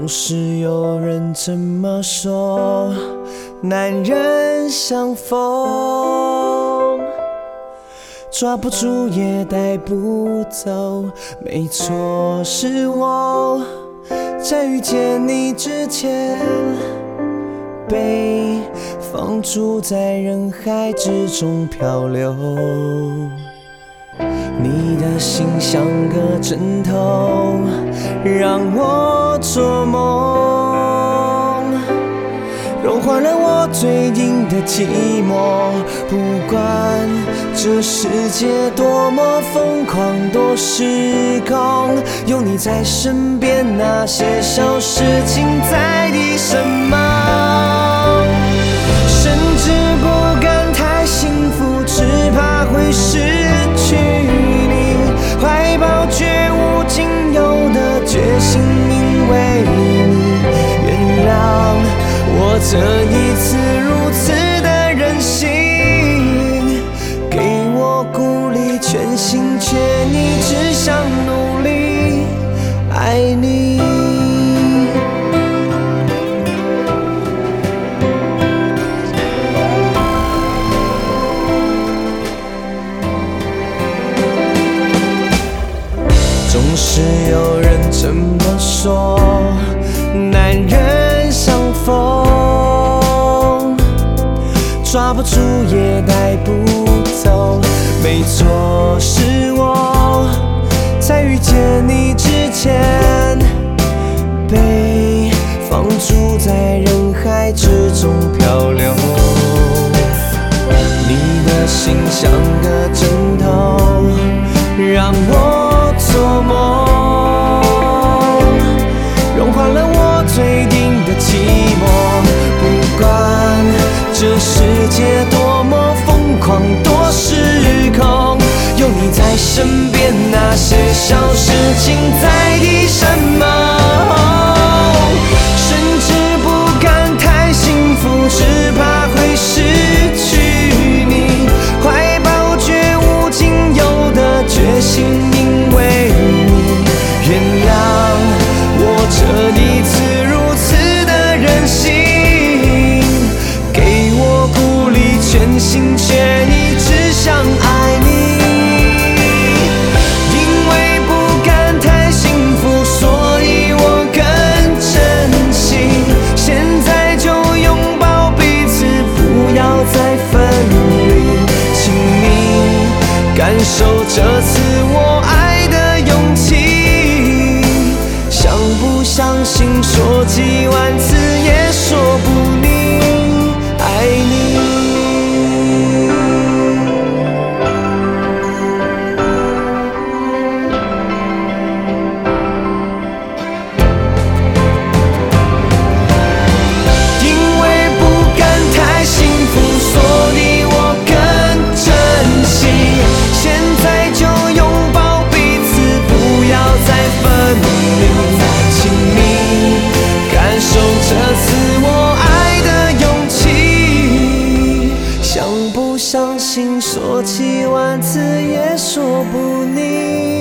是有人这么说，男人像风，抓不住也带不走。没错，是我在遇见你之前被放逐在人海之中漂流。你的心像个枕头，让我做梦，融化了我最硬的寂寞。不管这世界多么疯狂，多失控，有你在身边，那些小事情在意什么？甚至不敢太幸福，只怕会失去你，怀抱绝无仅有的决心，因为你原谅我这一次如此的任性，给我鼓励，全心全意，只想努力爱你。总是有人这么说，男人像风，抓不住也带不走。没错，是我在遇见你之前被放逐在人海之中漂流。你的心像个枕头，让我做梦，融化了我最硬的寂寞。不管这世界多么疯狂，多失控，有你在身边，那些小事情在意什么？甚至不敢太幸福，只怕会失去你，怀抱绝无仅有的决心，因为你原谅我这一次如此的任性，给我鼓励，全心全意，只想爱你。因为不敢太幸福，所以我更珍惜，现在就拥抱彼此，不要再分离。请你感受这次我爱的勇气，相不相信说几万次也说不腻爱你。因为不敢太幸福，所以我更珍惜，现在就拥抱彼此，不要再分离。请你感受这次我爱的勇气，相不相信说几万次也说不腻。